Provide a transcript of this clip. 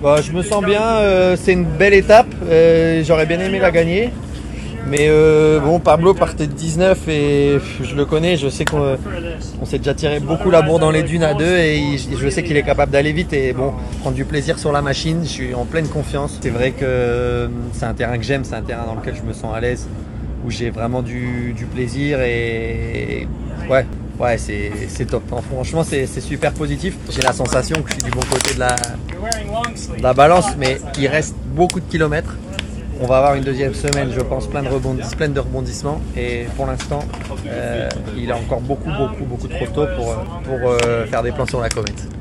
Bah, je me sens bien, c'est une belle étape, j'aurais bien aimé la gagner. Mais bon, Pablo partait de 19 et je le connais, je sais qu'on s'est déjà tiré beaucoup la bourre dans les dunes à deux et je sais qu'il est capable d'aller vite et bon, prendre du plaisir sur la machine, je suis en pleine confiance. C'est vrai que c'est un terrain que j'aime, c'est un terrain dans lequel je me sens à l'aise, où j'ai vraiment du plaisir et ouais, c'est top. Enfin, franchement, c'est super positif. J'ai la sensation que je suis du bon côté de la balance, mais il reste beaucoup de kilomètres. On va avoir une deuxième semaine, je pense, pleine de rebondissements. Et pour l'instant, il est encore beaucoup trop tôt pour faire des plans sur la comète.